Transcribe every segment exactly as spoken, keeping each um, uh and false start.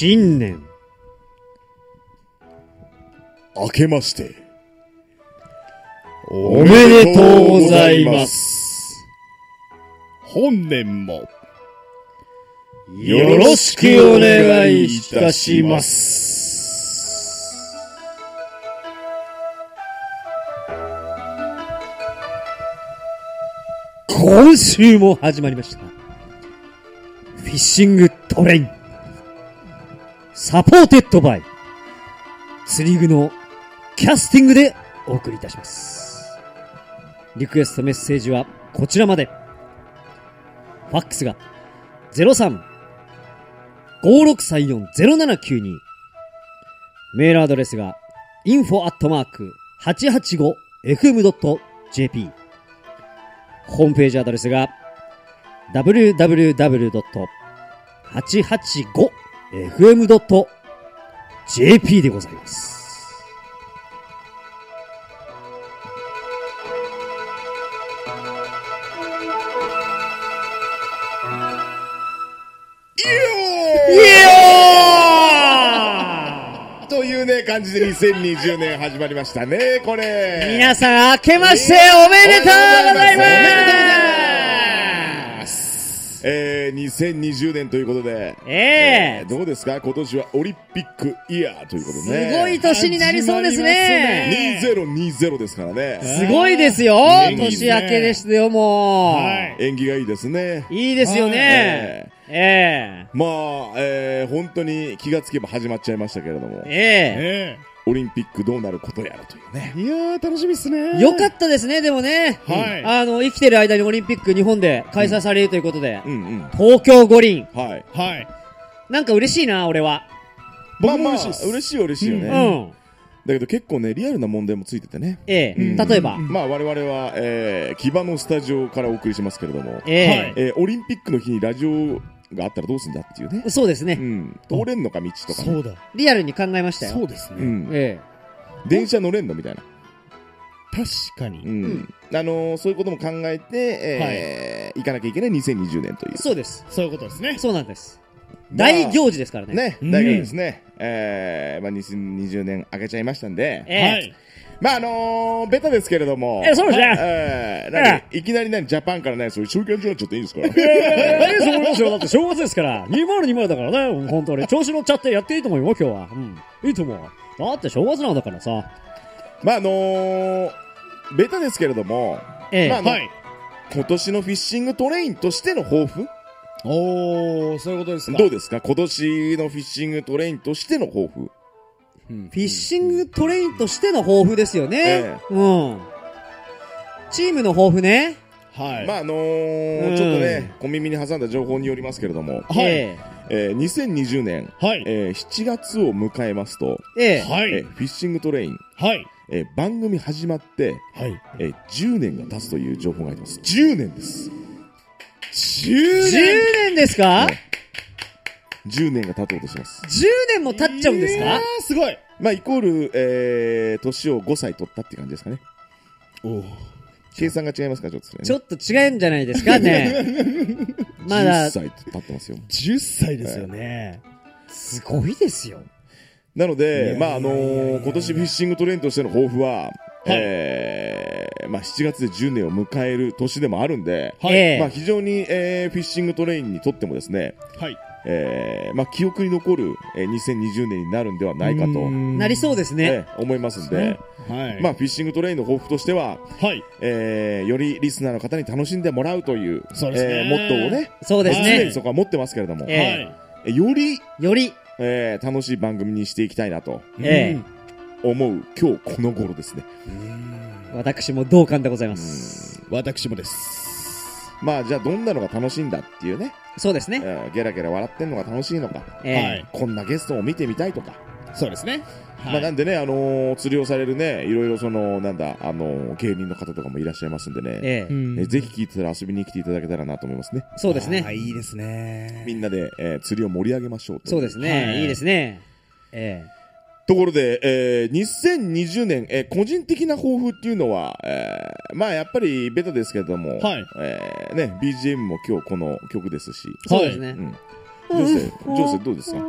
新年明けましておめでとうございます。 本年もよろしくお願いいたします。今週も始まりました。フィッシングトレイン。サポーテッドバイ。釣り具のキャスティングでお送りいたします。リクエストメッセージはこちらまで。ファックスが ゼロさん ごーろくさんよん ゼロななきゅうに メールアドレスが インフォ アットマーク はちはちご エフエム ドット ジェーピー ホームページアドレスが ダブリューダブリューダブリュー ドット はちはちご エフエム ドット ジェーピー でございます。 イエーというね、感じでにせんにじゅうねん始まりましたね、これ。 皆さん、明けましておめでとうございます。おめでとうございます。 えー、にせんにじゅうねんということで、 えーえー、どうですか、今年はオリンピックイヤーということでね。 すごい年になりそうですね。 にせんにじゅうですからね。 すごいですよ。年明けですよ、もう。 はい、縁起がいいですね。 いいですよね。ええー、まあ、えー、本当に気がつけば始まっちゃいましたけれども。 ええーオリンピックどうなることやらというね。 いやー、楽しみっすね。 よかったですね、でもね。 はい。 あの、生きてる間にオリンピック日本で開催されるということで。 うんうん。 東京五輪。 はい。 はい。 なんか嬉しいな、俺は。 まあまあ、嬉しい嬉しい嬉しいよね。 うん。 だけど結構ね、リアルな問題もついててね。 ええ。例えば。 まあ我々は、えー、木場のスタジオからお送りしますけれども。 ええー、オリンピックの日にラジオがあったらどうすんだっていうね。 そうですね。 うん。通れんのか、道とかね。 そうだ。 リアルに考えましたよ。 そうですね。 うん。 ええ。 電車乗れんのみたいな。 確かに。 うん。あのー、そういうことも考えて、えー、行かなきゃいけないにせんにじゅうねんという。 そうです。 そういうことですね。 そうなんです。大行事ですからね。 ね、大行事ですね。えー、まあにせんにじゅうねん明けちゃいましたんで。 はい。 まああのー、ベタですけれども。 え、そうですね。 えー、なんかいきなりね、ジャパンからね、そういう週刊誌になっちゃっていいんですか。 ええ、そう思いますよ。だって正月ですから。にせんにじゅうだからね。本当に。調子乗っちゃってやっていいと思うよ、今日は。うん。いいと思う。だって正月なんだからさ。 まああのー、ベタですけれども。 ええ。 まあ、 はい。 今年のフィッシングトレインとしての抱負。 おー、そういうことですか。 どうですか、今年のフィッシングトレインとしての抱負。 フィッシングトレインとしての抱負ですよね。ええ、うん。チームの抱負ね。 はい。 まああのーうん、ちょっとね、小耳に挟んだ情報によりますけれども。 はい。えー、にせんにじゅうねん、 はい、 えー、しちがつを迎えますと、 えーはいえー、フィッシングトレイン、 はいえー、番組始まって、 はいえー、じゅうねんが経つという情報があります。じゅうねんです。 じゅうねん ?じゅうねんですか、ね、 じゅうねんが経とうとします。 じゅうねんも経っちゃうんですか。 すごい。 まあ、イコール、えー、年をごさい取ったって感じですかね。 お計算が違いますか、ちょっと、ね。 ちょっと違うんじゃないですかね。まだ。 じゅっさい経ってますよ。 じゅっさいですよね。 すごいですよ。 なので、まあ、あのー、今年フィッシングトレインとしての抱負は、はい、えー、まあ、しちがつでじゅうねんを迎える年でもあるんで、 はい、 まあ、非常に、えー、フィッシングトレインにとってもですね、 はい。 えー、まあ、記憶に残る、えー、にせんにじゅうねんになるんではないかと。 なりそうですね。 えー、思いますんで、ね、 はい。 まあ、フィッシングトレインの抱負としては、 はい。 えー、よりリスナーの方に楽しんでもらうという、 そうですね。 えー、モットーをね、 そうですね。 常にそこは持ってますけれども、 えー、より、 より、 えー、楽しい番組にしていきたいなと、 えー、思う今日この頃ですね。 私も同感でございます。 私もです。 まあじゃあどんなのが楽しいんだっていうね。 そうですね。 えー、ゲラゲラ笑ってんのが楽しいのか、 えー、はい、 こんなゲストを見てみたいとか。 そうですね。 はい、まあなんでね、あのー、釣りをされるね、いろいろその、なんだ、あのー、芸人の方とかもいらっしゃいますんでね、 えーえー、ぜひ聞いてたら遊びに来ていただけたらなと思いますね。 そうですね。 あ、いいですね。 みんなで、えー、釣りを盛り上げましょうと。 そうですね。はい、いいですね。えーところで、えー、にせんにじゅうねん、えー、個人的な抱負っていうのは、えー、まあやっぱりベタですけれども、 はい、 えー、ね、ビージーエム も今日この曲ですし。 そうですね。 うん。ジョセ、ジョセどうですか？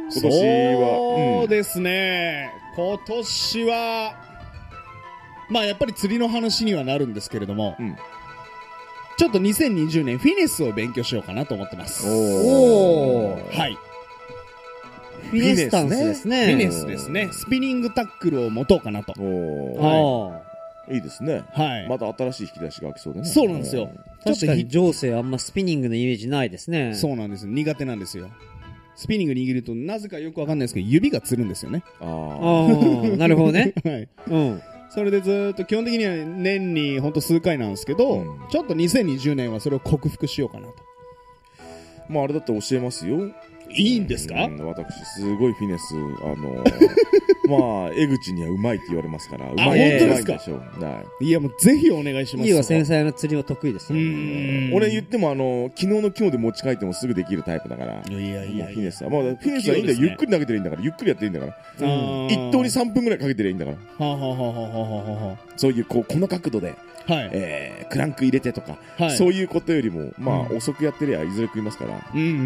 今年は。 そうですね。今年は、まあやっぱり釣りの話にはなるんですけれども、 うん、 ちょっとにせんにじゅうねんフィネスを勉強しようかなと思ってます。 おー。 はい。 フィネスタンスですね。 フィネスですね。スピニングタックルを持とうかなと。 おー。いいですね。 はい。 また新しい引き出しが開きそうでね。 そうなんですよ。 確かに上世あんまスピニングのイメージないですね。 そうなんです。苦手なんですよ。スピニング握るとなぜかよくわかんないですけど指がつるんですよね。 ああ。なるほどね。 はい。 うん。 それでずーっと基本的には年にほんと数回なんですけど、うん、ちょっとにせんにじゅうねんはそれを克服しようかなと。 まああれだって教えますよ。 いいんですか？ うん、私すごいフィネス、あのー、まあ江口にはうまいって言われますから。うまい。 あ、本当ですか？ はい。 いやもうぜひお願いします。 いいわ、繊細な釣りは得意ですよ。 俺言ってもあの昨日の今日で持ち帰ってもすぐできるタイプだから。 いやいやいや。 フィネスはまあフィネスはいいんだよ。ゆっくり投げてりゃいいんだから。ゆっくりやってりゃいいんだから。一投にさんぷんぐらいかけてりゃいいんだから。はあはあはあはあはあ。そういうこうこの角度で。はい、えー、クランク入れてとか、はい、そういうことよりもまあ、うん、遅くやってりゃいずれ食いますから。うんうんうんうんうん。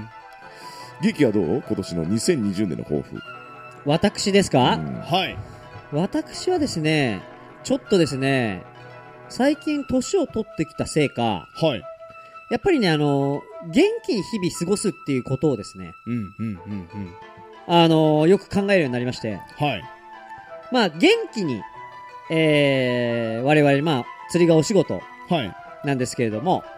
劇はどう？今年のにせんにじゅうねんの抱負。 私ですか？ うん、はい。 私はですね、ちょっとですね、最近年を取ってきたせいか、 はい。 やっぱりね、あの、元気に日々過ごすっていうことをですね、 うんうんうんうん。 あの、よく考えるようになりまして、 はい。 まあ、元気に、えー、我々、まあ、釣りがお仕事なんですけれども、はい、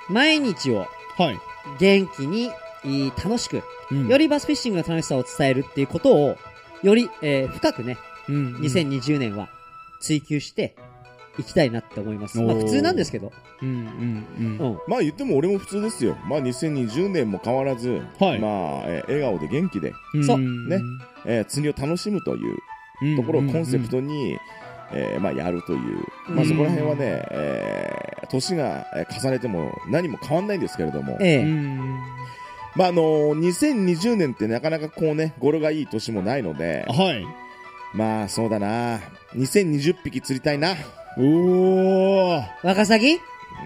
毎日を元気に、楽しく、うん、よりバスフィッシングの楽しさを伝えるっていうことを、より、えー、深くね、うんうん、にせんにじゅうねんは追求していきたいなって思います。まあ普通なんですけど。うんうんうんうん、まあ言っても俺も普通ですよ。まあにせんにじゅうねんも変わらず、はい、まあ、えー、笑顔で元気で、 そうね、えー、釣りを楽しむというところをコンセプトに、えー、まあやるという、まあそこら辺はね、えー、年が重ねても何も変わんないんですけれども、えー、まああのー、にせんにじゅうねんってなかなかこうね語呂がいい年もないので、 はい、 まあそうだな、にせんにじゅっぴき釣りたいな。 おー、 ワカサギ？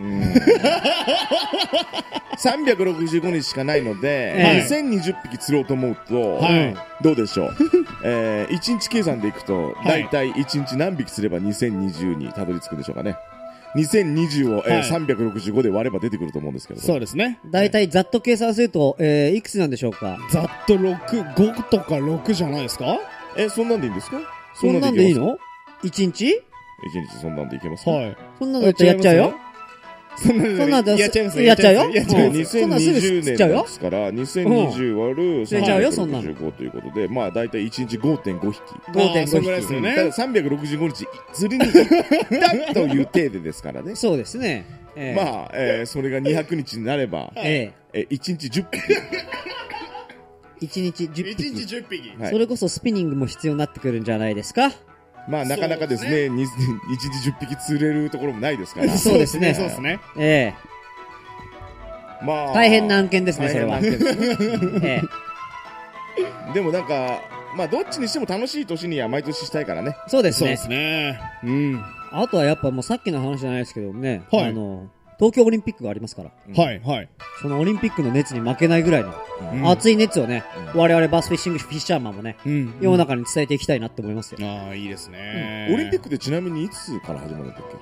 さんびゃくろくじゅうごにちしかないので、はい、にせんにじゅっぴき釣ろうと思うと、はい、どうでしょう、えー、いちにち計算でいくと、だいたいいちにち何匹釣ればにせんにじゅうにたどり着くんでしょうかね。にせんにじゅうを、えーはい、さんびゃくろくじゅうごで割れば出てくると思うんですけど。 そうですね。 だいたいざっと計算すると、えー、いくつなんでしょうか。 ざっとろく、ごとかろくじゃないですか。 え、そんなんでいいんですか？ そんなんでいいの？ いち 日？ いちにちそんなんでいけますか？ はい。そんなんだったらやっちゃうよ。 そんなんだやっちゃいますよ。やっちゃうよ。 にせんにじゅうねんですから、にせんにじゅう割るさんびゃくろくじゅうごということで、まあだいたいいちにち ごてんご 匹。 ごてんご 匹ですよね。 たださんびゃくろくじゅうごにち釣りに行ったという程度ですからね。 そうですね。 えー、まあ、えー、それがにひゃくにちになれば、えー、えー、いちにちじゅっぴき。 いちにちじゅっぴき。 いちにちじゅっぴき。 それこそスピニングも必要になってくるんじゃないですか。 まあなかなかですね、いちにちじゅっぴき釣れるところもないですから。 そうですね。 そうですね。 ええ。まあ、大変な案件ですね、それは。ええ、でもなんか、まあどっちにしても楽しい年には毎年したいからね。 そうですね。 そうですね。うん。 あとはやっぱもうさっきの話じゃないですけどね、はい、あの、東京オリンピックがありますから。 はい、はい。 そのオリンピックの熱に負けないぐらいの、うん、熱い熱をね、うん、我々バスフィッシングフィッシャーマンもね、うん、世の中に伝えていきたいなって思いますよ。 ああ、いいですね、 うん。オリンピックでちなみにいつから始まるんだっけ？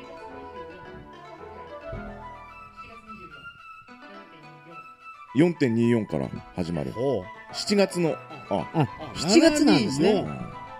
よんてんにじゅうよん から始まる。しちがつの、あ、 あ、しちがつなんですね。うん。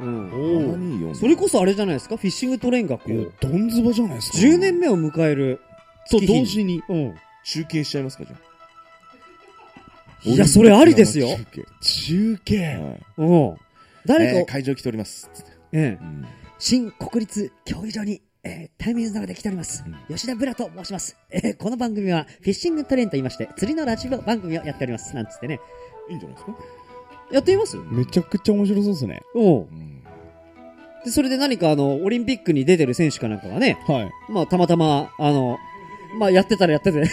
それこそあれじゃないですか、フィッシングトレインがこう、 どんずばじゃないですか。 じゅうねんめを迎える。 と同時に、 うん。中継しちゃいますか、じゃあ。いや、それありですよ。 中継。 うん。誰か、 えー、会場来ております。 ええ。新国立競技場に、えー、タイミングの中で来ております、うん、吉田ブラと申します、えー、この番組はフィッシングトレインと言いまして釣りのラジオ番組をやっておりますなんつってね。 いいんじゃないですか。 やってみます。 めちゃくちゃ面白そうですね。 おう、うん、でそれで何かあのオリンピックに出てる選手かなんかがね、はい、まあたまたまあのまあやってたらやっててこ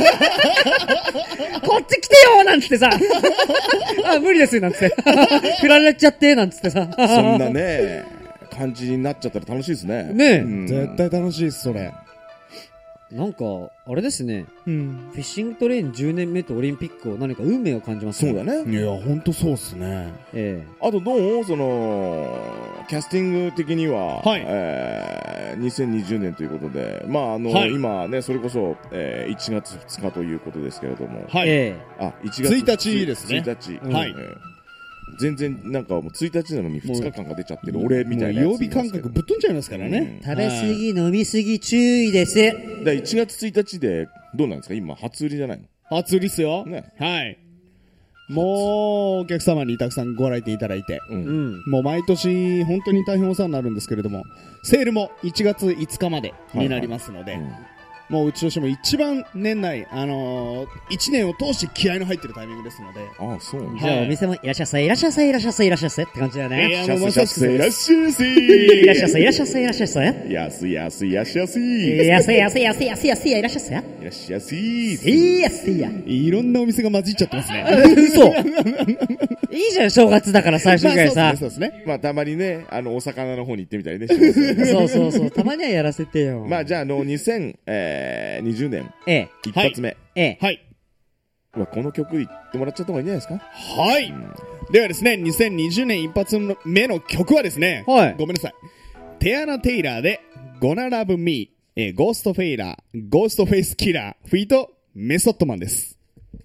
っち来てよなんつってさあ無理ですなんつって振られちゃってなんつってさそんなね感じになっちゃったら楽しいですね。 ねえ、 うん、絶対楽しいですそれ。 なんか、あれですね。 うん。 フィッシングトレインじゅうねんめとオリンピックを何か運命を感じますね。そうだね。 いや、ほんとそうっすね。 ええ。 あとどうその、キャスティング的には、 はい。 えー、にせんにじゅうねんということで、まああの、はい、今ね、それこそ、えー、いちがつふつかということですけれども。 はい。えー、あ、いちがつついたちですね。 ついたち。 はい。 えー全然なんかもうついたちなのにふつかかんが出ちゃってる俺みたいな曜日感覚ぶっ飛んじゃいますからね、 うん、食べ過ぎ、はい、飲み過ぎ注意です。 だいちがつついたちでどうなんですか今初売りじゃないの？ 初売りっすよ、 ね、 はいもうお客様にたくさんご来店いただいて、うん、もう毎年本当に大変お世話になるんですけれどもセールもいちがついつかまでになりますので、はいはいうんもううちとしても一番年内、あのー、いちねんを通して気合の入ってるタイミングですので。 ああ、そう、 ね。じゃあお店もいらっしゃいせ、いらっしゃいせ、いらっしゃいせ、いらっしゃいせって感じだよね。 いや、もうまさしくいらっしゃいせ。 いらっしゃいせ、いらっしゃいせ、いらっしゃいせ。 安い安い安い安い。 安い安い安い安い安いいらっしゃいせ。いらっしゃい安い。 い安いや。 いろんなお店が混じっちゃってますね。 嘘。いいじゃん、正月だから最初ぐらいさ。 そうですね。 まあたまにね、あの、お魚の方に行ってみたりね。 そうそうそう。たまにはやらせてよ。 まあじゃあ、あの、にせんにじゅうねん。ええ。一発目。 ええ。 はい。 この曲言ってもらっちゃった方がいいんじゃないですか。 はい。うん、ではですね、にせんにじゅうねん一発目の曲はですね、はい。ごめんなさい。テアナ・テイラーで、Gonna Love Me、えー、ゴーストフェイラー、ゴーストフェイスキラー、フィート、メソッドマンです。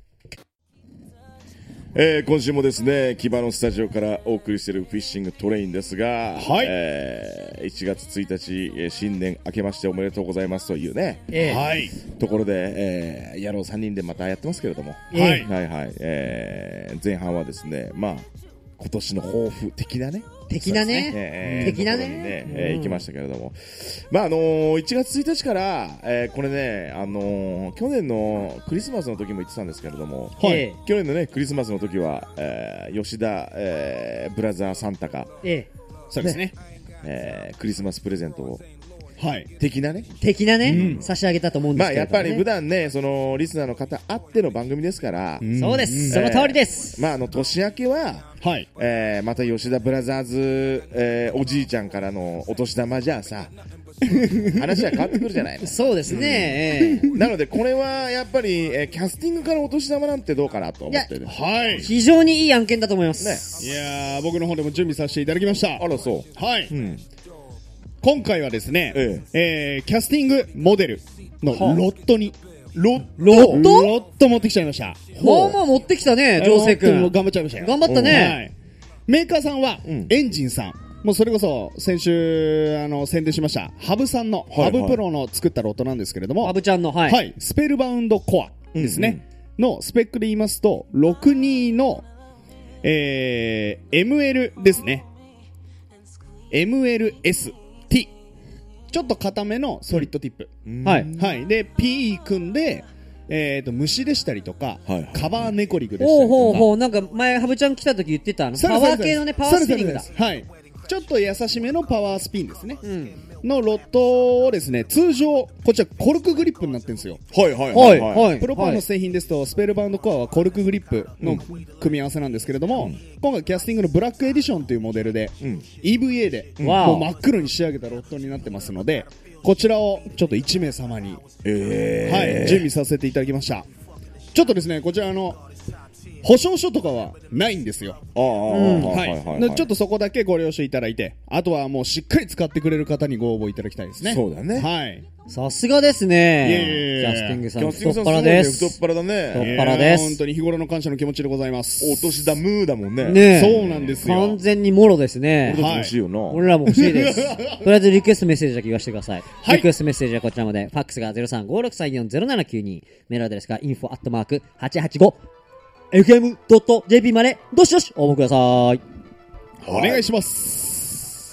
えー、今週もですね、木場のスタジオからお送りしているフィッシングトレインですが、はい。えー、いちがつついたち、えー、新年明けましておめでとうございますというね、 えー、はい。 ところで、えー、野郎さんにんでまたやってますけれども、 はい。 はいはい、えー、前半はですね、まあ、今年の抱負的なね、 的なね、 えー、 的なね、 ねえー、行きましたけれども、まああのー、いちがつついたちから、えー、これね、あのー、去年のクリスマスの時も言ってたんですけれども、 はい、 去年のねクリスマスの時は、えー、吉田、えー、ブラザーサンタが、 ええ、 そうですね、 えー、クリスマスプレゼントを。 はい。 的なね。 的なね、うん、差し上げたと思うんですけど、ね。 まあやっぱり普段ね、そのリスナーの方あっての番組ですから。 うん、そうです、うん。その通りです。 まああの年明けは、 はい。 えー、また吉田ブラザーズ、えー、おじいちゃんからのお年玉じゃあさ、話は変わってくるじゃないの。 そうですね。 うん、なのでこれはやっぱり、えー、キャスティングからお年玉なんてどうかなと思ってる。 はい。 非常にいい案件だと思います。 ね。いやー、僕の方でも準備させていただきました。 あらそう。 はい。 うん。 今回はですね、 えええー、キャスティングモデルのロットに、 ロッロットロット持ってきちゃいました。 まあまあ持ってきたね、ジョーセイ君。 頑張っちゃいましたよ。 頑張ったね。 はい。メーカーさんは、うん、エンジンさん。もうそれこそ、先週、あの、宣伝しました、ハブさんの、はいはい、ハブプロの作ったロットなんですけれども、 ハブちゃんの、はい。 はい。スペルバウンドコアですね。うんうん、のスペックで言いますと、ろくじゅうにの、えー、エムエル ですね。エムエルエス。ちょっと固めのソリッドティップ。 うん、はい。 はい。で、P 組んで、えっと、虫でしたりとか、はいはい、カバーネコリグでしたりとか。 ほうほうほう。なんか前、ハブちゃん来た時言ってた、あの、パワー系のね、パワースピニングだ。 はい。ちょっと優しめのパワースピンですね。うん。のロットをですね、通常、こちらコルクグリップになってるんですよ。 はいはいはい、はいはい。プロパーの製品ですと、スペルバウンドコアはコルクグリップの組み合わせなんですけれども、うん、今回キャスティングのブラックエディションというモデルで、うん、イーブイエー で、うん、もう真っ黒に仕上げたロットになってますので、こちらをちょっといちめい様に、 えー、 はい、準備させていただきました。ちょっとですね、こちらの、保証書とかはないんですよ。 ああ、うん、 はい。ちょっとそこだけご了承いただいて、あとはもうしっかり使ってくれる方にご応募いただきたいですね。 そうだね。 はい。 さすがですね。キャスティングさん、太っ腹です。 太っ腹だね。 太っ腹です。 本当に日頃の感謝の気持ちでございます。 お年玉ムーだもんね。 ねそうなんですよ。 完全にもろですね。 俺たち欲しいよな。 俺らも欲しいです。とりあえずリクエストメッセージだけ言わせてください。リクエストメッセージはこちらまで。ファックスが ゼロさんごろくさんよんゼロななきゅうに。メールアドレスが インフォ アットマーク はちはちごエフエム ドット ジェーピー までどしどし応募ください。 お願いします。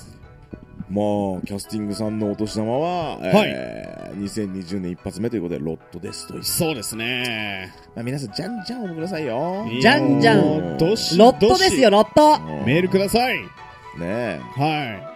まあキャスティングさんのお年玉は、はいえー、にせんにじゅうねん一発目ということでロットですという。 そうですね。 まあ、皆さんじゃんじゃん応募くださいよ。 じゃんじゃん。 どしロットですよロット。 メールください。ねえ。 はい。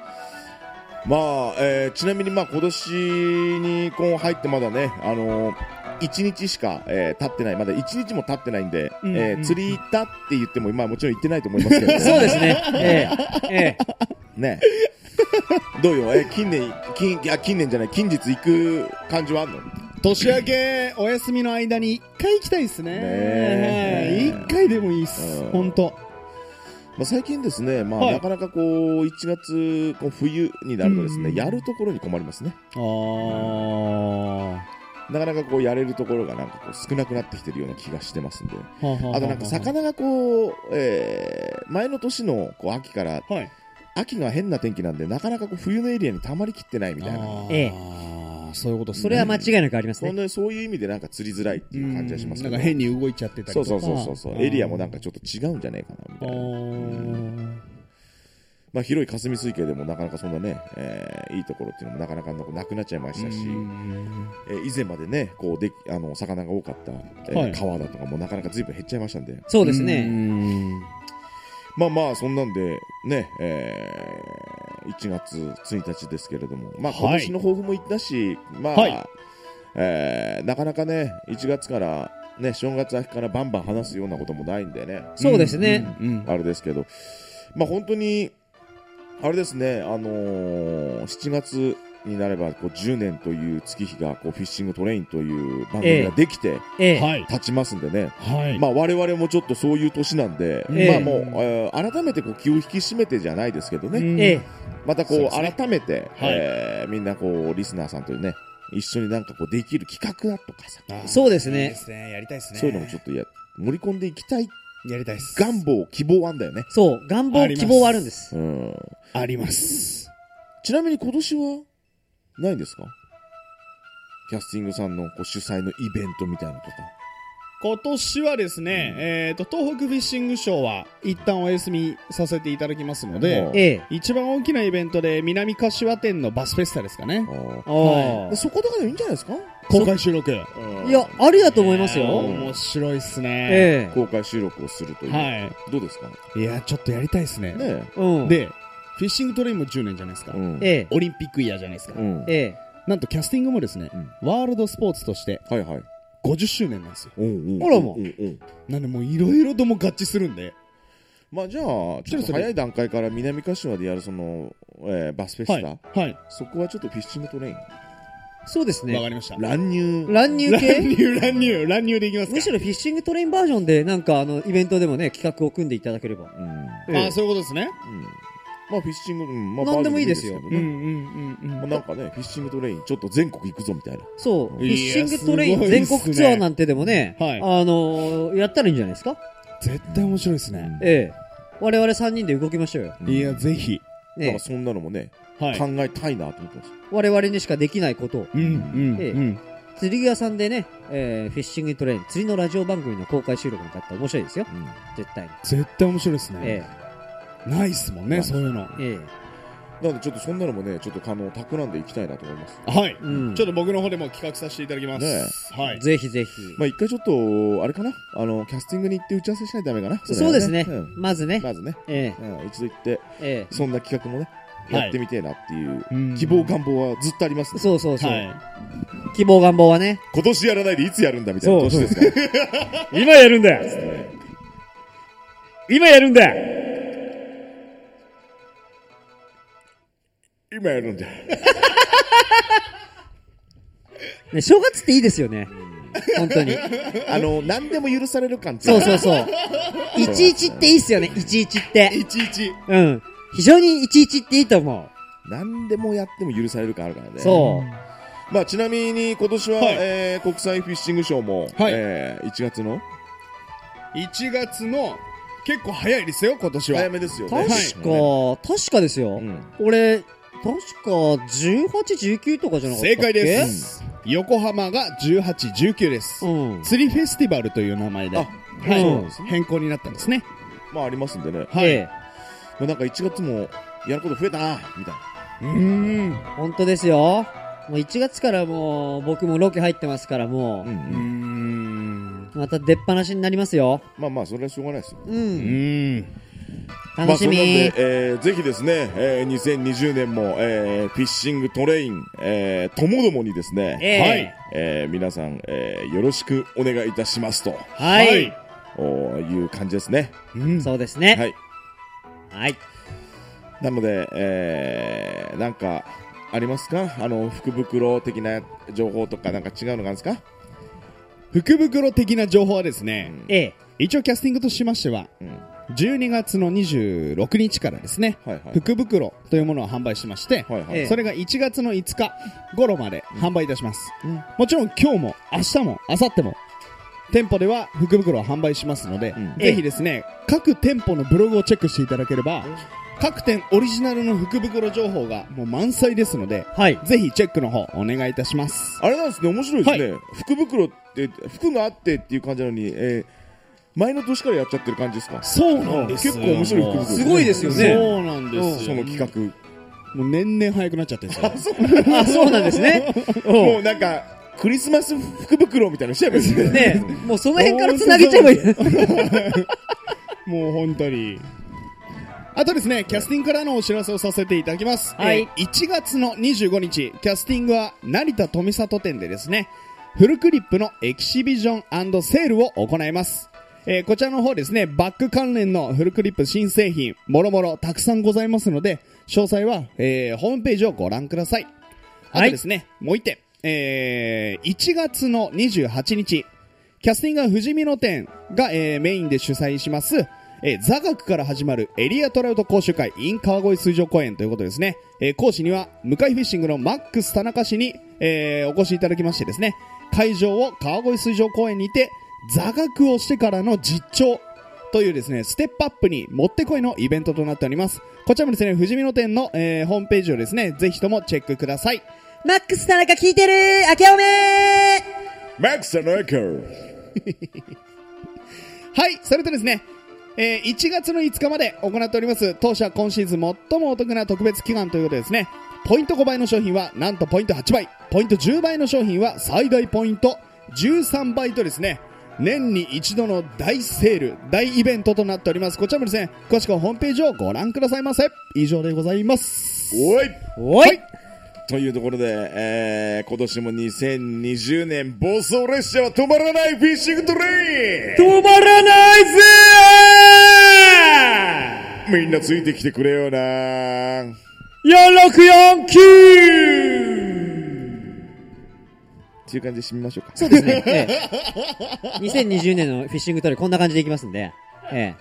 まあ、えー、ちなみにまあ今年にこう入ってまだねあのー。いちにちしか、えー、経ってないまだいちにちも経ってないんで、うんうんえー、釣り行ったって言っても今はもちろん行ってないと思いますけどそうですねええええねどうよ、えー、近年近いや近年じゃない近日行く感じはあんの？ 年明けお休みの間に一回行きたいですね。一回でもいいっす。本当。 まあ、最近ですね、まあ、はい、なかなかこういちがつこう冬になるとですね、やるところに困りますね。あなかなかこうやれるところがなんかこう少なくなってきてるような気がしてますんで、はあはあ、あとなんか魚がこう、えー、前の年のこう秋から、はい、秋が変な天気なんでなかなかこう冬のエリアに溜まりきってないみたいな。 ええ、 そういうことですね。 それは間違いなくありますね。 そんでそういう意味でなんか釣りづらいっていう感じがしますけど、 なんか変に動いちゃってたりとか。 そうそうそうそう、エリアもなんかちょっと違うんじゃないかなみたいな。まあ広い霞水系でもなかなかそんなね、えー、いいところっていうのもなかなかなくなっちゃいましたし、えー、以前までねこうであの魚が多かった、えーはい、川だとかもなかなか随分減っちゃいましたんで。 そうですね。 まあまあそんなんでね、えー、いちがつついたちですけれども、まあ今年の抱負も言ったし、はい、まあ、はい、えー、なかなかねいちがつからね正月明けからバンバン話すようなこともないんでね。 そうですね。 うんうん、あれですけど、まあ本当にあれですね、あのー、しちがつになればこうじゅうねんという月日がこうフィッシングトレインという番組ができて、ええ、経ちますんでね、はい、まあ我々もちょっとそういう年なんで、え、まあもう、えー、改めてこう気を引き締めてじゃないですけどね、またこう、ね、改めて、はい、えー、みんなこうリスナーさんとね一緒になんかこうできる企画だとかさ、 そうですね、 いいですね、やりたいですね、 そういうのもちょっとや盛り込んでいきたい。 やりたいです。 願望、希望あんだよね。 そう、願望、希望はあるんです。 うん。あります。 ちなみに今年はないんですか？キャスティングさんのこう主催のイベントみたいなのとか。 今年はですね、うん、えっと、東北フィッシングショーは一旦お休みさせていただきますので、ええ、一番大きなイベントで南柏店のバスフェスタですかね。 あはい、そことかでいいんじゃないですか？ 公開収録。 いや、ありだと思いますよ。 面白いっすね、 ええ。公開収録をするという。はい。どうですか？ いや、ちょっとやりたいっすね。ねえ。うん。で、フィッシングトレインもじゅうねんじゃないですか。うん、ええ。オリンピックイヤーじゃないですか。うん、ええ。なんとキャスティングもですね、うん、ワールドスポーツとして、はいはい。ごじゅっしゅうねんなんですよ。 あらも。 なんでもういろいろとも合致するんで。 まあじゃあ、ちょっと早い段階から南柏でやるその、えー、バスフェスタ、はいはい、そこはちょっとフィッシングトレイン。 そうですね。 わかりました。 乱入。 乱入系乱入、乱入、乱入でいきますか。 むしろフィッシングトレインバージョンで、なんかあの、イベントでもね、企画を組んでいただければ。うんええ、ああ、そういうことですね。 うん。まあフィッシング、うん、まあ何でもいいですよ。 うんうんうんうん。まあ、なんかね、フィッシングトレイン、ちょっと全国行くぞみたいな。 そう。フィッシングトレイン全国ツアーなんてでもね、はい、あのー、やったらいいんじゃないですか？ 絶対面白いですね。 ええ。我々さんにんで動きましょうよ。 いや、ぜひ。 ね。なんかそんなのもね、はい、考えたいなと思ってます。 我々にしかできないことを。 うん、うん、ええ。うん、 釣り具屋さんでね、えー、フィッシングトレイン、釣りのラジオ番組の公開収録になったら面白いですよ。うん、絶対に。 絶対面白いですね。ええ。ないっすもんね、そういうの。ええ。 なのでちょっとそんなのもね、ちょっとあの、企んでいきたいなと思います。 はい。うん、ちょっと僕の方でも企画させていただきます。ね、 はい。ぜひぜひ。 まあ一回ちょっと、あれかなあの、キャスティングに行って打ち合わせしないとダメかな そ, ね、そうですね、うん。まずね。 まずね。 ええうん、一度行って、ええ、そんな企画もね、やってみてえなっていう、はい、希望願望はずっとありますね。 そうそうそう。はい、希望願望はね。 今年やらないでいつやるんだみたいな年ですから。 今やるんだよ今やるんだよ今やるんだね、正月っていいですよね。本当に。 あの、何でも許される感じ。 そうそうそう。いちいちっていいっすよね、いちいちって。 いちいち。 うん。非常にいちいちっていいと思う。何でもやっても許される感あるからね。 そう。 まあ、ちなみに今年は、はい、えー、国際フィッシングショーも、はい、えー、いちがつのいちがつの結構早いですよ、今年は。 早めですよね。 確か、はい、確かですよ。うん、俺、確か、じゅうはち、じゅうきゅうとかじゃなかったっけ？ 正解です。うん、横浜がじゅうはち、じゅうきゅうです。うん、釣りフェスティバルという名前で、はい、うん、変更になったんですね。 まあ、ありますんでね。 はい。もうなんかいちがつもやること増えたな、みたいな。 うーん。本当ですよ。もういちがつからもう、僕もロケ入ってますから、もう。うん、うん。また出っ放しになりますよ。 まあまあ、それはしょうがないですよ。 うん。うん。 楽しみ、まあ、で、えー、ぜひですね、えー、にせんにじゅうねんも、えー、フィッシングトレイン、えー、ともどもにですね、えー、はい、えー、皆さん、えー、よろしくお願いいたしますと、 はい、 おいう感じですね。 うん、そうですね。 はい。 はい。 なので、えー、なんか、 ありますか？あの福袋的な情報とかなんか違うのがあるんですか？ 福袋的な情報はですね、 うん、ええ、 一応キャスティングとしましては、うん、じゅうにがつのにじゅうろくにちからですね、はいはい、福袋というものを販売しまして、はいはい、それがいちがつのいつか頃まで販売いたします、うん、もちろん今日も明日も明後日も店舗では福袋を販売しますので、うん、ぜひですね、各店舗のブログをチェックしていただければ、うん、各店オリジナルの福袋情報がもう満載ですので、はい、ぜひチェックの方お願いいたします。 あれなんですね、面白いですね、はい、福袋って服があってっていう感じなのに、えー、前の年からやっちゃってる感じですか？ そうなんですよ。 結構面白い福袋、 すごいですよね。 そうなんですよ。 その企画もう年々早くなっちゃってるんですよ。 あ、そうなんですね。 もうなんかクリスマス福袋みたいなのしちゃえばいいですね。 ね、もうその辺からつなげちゃえばいい。 もう本当に。あとですね、キャスティングからのお知らせをさせていただきます。はい。えー、いちがつのにじゅうごにち、キャスティングは成田富里店でですね、フルクリップのエキシビジョン&セールを行います。えー、こちらの方ですね、バック関連のフルクリップ新製品、もろもろたくさんございますので、詳細は、えー、ホームページをご覧ください。あとですね、はい、もう一点。えー、いちがつのにじゅうはちにち、キャスティングは富士見野店が、えー、メインで主催します、えー、座学から始まるエリアトラウト講習会 in 川越水上公園ということですね。えー、講師には向井フィッシングのマックス田中氏に、えー、お越しいただきましてですね、会場を川越水上公園にて座学をしてからの実調というですね、ステップアップにもってこいのイベントとなっております。こちらもですね、富士見野店の、えー、ホームページをですね、ぜひともチェックください。 マックス田中聞いてる、明けおめマックス田中はい、それとですね、えー、いちがつのいつかまで行っております当社今シーズン最もお得な特別期間ということでですね、ポイントごばいの商品はなんとポイントはちばい、ポイントじゅうばいの商品は最大ポイントじゅうさんばいとですね、年に一度の大セール大イベントとなっております。こちらもですね、詳しくはホームページをご覧くださいませ。以上でございます。 おいおい、はい、 というところで、えー、今年もにせんにじゅうねん暴走列車は止まらないフィッシングトレイン、 止まらないぜー、みんなついてきてくれよなー。 よんろくよんきゅうっていう感じで締めましょうか。 そうですね、ええ、にせんにじゅうねんのフィッシングトレインこんな感じでいきますんで、え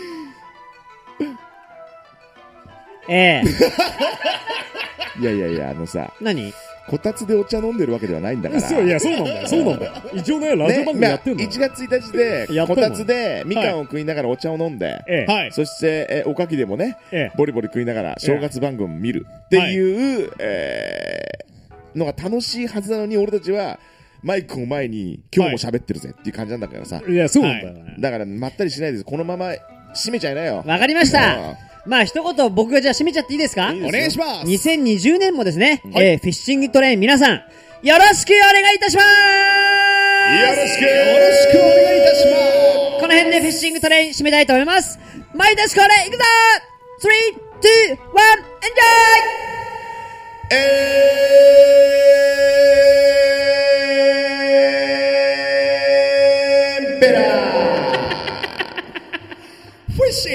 えええいやいやいや、あのさ、 何こたつでお茶飲んでるわけではないんだから。 そう、いや、そうなんだよ、そうなんだよ。一応ね、ラジオ番組やってんの、ね、 まあ、いちがつついたちで、こたつでみかんを食いながらお茶を飲んで、はい、そして、えおかきでもね、ええ、ボリボリ食いながら正月番組見るっていう、はい、えー、のが楽しいはずなのに、俺たちは、マイクを前に今日も喋ってるぜっていう感じなんだからさ。 いや、そうなんだよね。 だから、まったりしないです。このまま締めちゃいなよ。 わかりました。まあ一言僕がじゃあ締めちゃっていいですか？ いいですお願いします。 にせんにじゅうねんもですね、はい、えー、フィッシングトレイン皆さんよろしくお願いいたします。 よろしくよろしくお願いいたします。 この辺でフィッシングトレイン締めたいと思います。毎年恒例いくぞ !スリー、ツー、ワン、エンジョイエンペラーフィッシ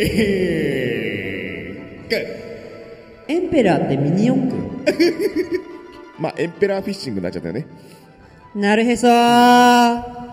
ングエンペラーってミニ四駆まあエンペラーフィッシングになっちゃったよね。 なるへそー。